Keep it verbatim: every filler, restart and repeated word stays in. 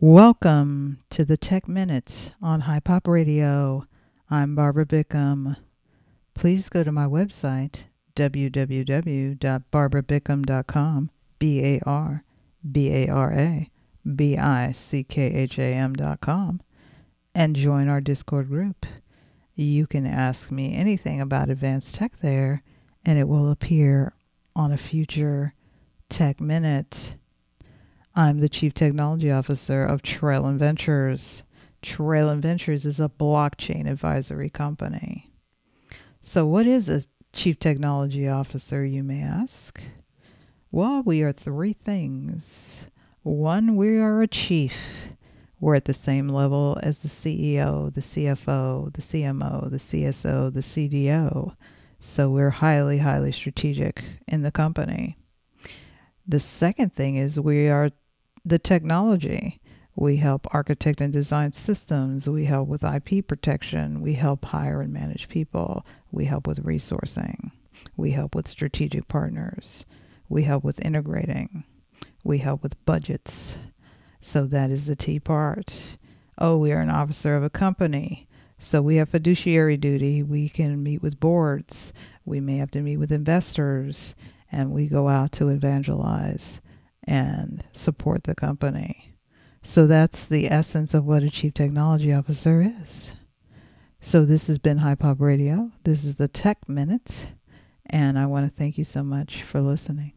Welcome to the Tech Minute on High Pop Radio. I'm Barbara Bickham. Please go to my website, w w w dot barbara bickham dot com, B A R B A R A B I C K H A M dot com, and join our Discord group. You can ask me anything about advanced tech there, and it will appear on a future Tech Minute. I'm the Chief Technology Officer of Trailyn Ventures. Trailyn Ventures is a blockchain advisory company. So what is a Chief Technology Officer, you may ask? Well, we are three things. One, we are a chief. We're at the same level as the C E O, the C F O, the C M O, the C S O, the C D O. So we're highly, highly strategic in the company. The second thing is we are the technology. We help architect and design systems. We help with I P protection. We help hire and manage people. We help with resourcing. We help with strategic partners. We help with integrating. We help with budgets. So that is the T part. Oh, we are an officer of a company. So we have fiduciary duty. We can meet with boards. We may have to meet with investors. And we go out to evangelize and support the company. So that's the essence of what a Chief Technology Officer is. So this has been High Pop Radio. This is the Tech Minute. And I want to thank you so much for listening.